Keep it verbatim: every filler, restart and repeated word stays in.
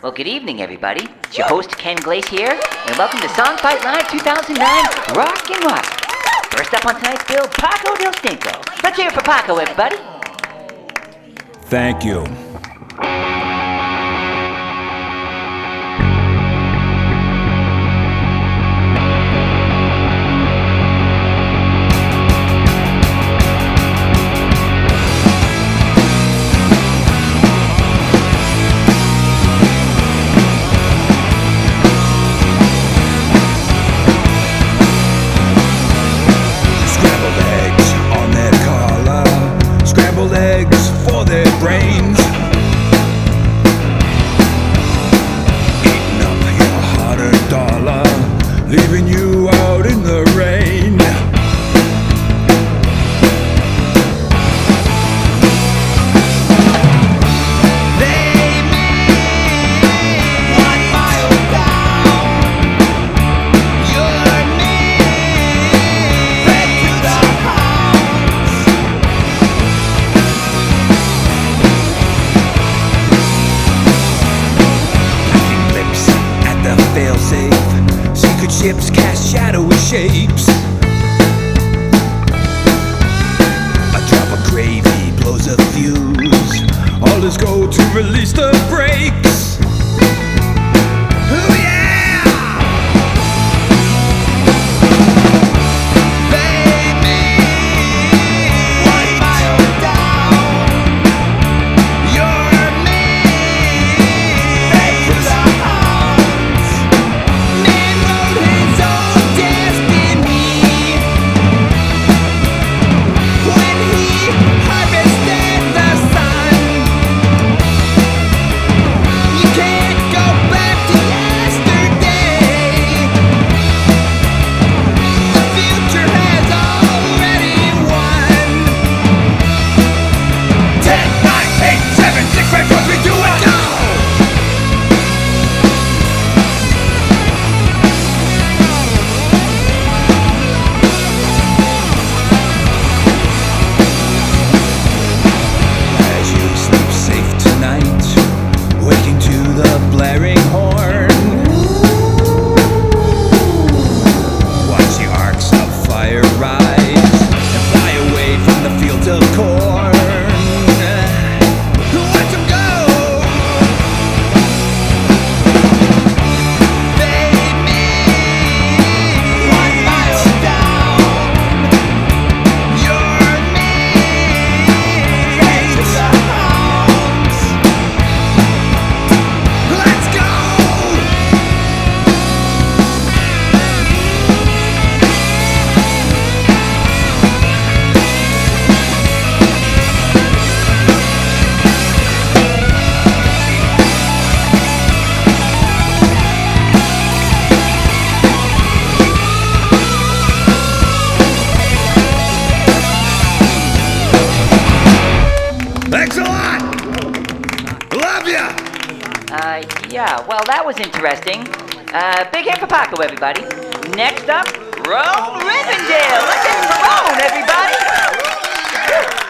Well, good evening, everybody. It's your host, Ken Glace here, and welcome to Song Fight Live two thousand nine Rock and Rock. First up on tonight's bill, Paco Del Stinko. Let's hear it for Paco, everybody. Thank you. Eggs for their brains, eating up your hard-earned dollar, leaving you out in the rain. They made one mile down your name, fed to the hounds. Fail-safe, secret ships cast shadowy shapes. A drop of gravy blows a fuse. All is go to release the brakes. Oh yeah! They made one mile down your name, fed to the hounds. Man wrote his own destiny when he harvested the sun. You can't go back to yesterday. The future has already won. Ten, nine, eight, seven, six, five, four, three, two, one, go! As you sleep safe tonight, waking to the blaring horn, watch the arcs of fire rise and fly away from the fields of corn. Watch 'em go! They made one mile down your name, fed to the hounds. Let's go! Thanks a lot! Love ya! Uh, yeah, well, that was interesting. Uh, big hand for Paco, everybody. Next up, Rome Rivendell. Let's hear it for Rome, everybody.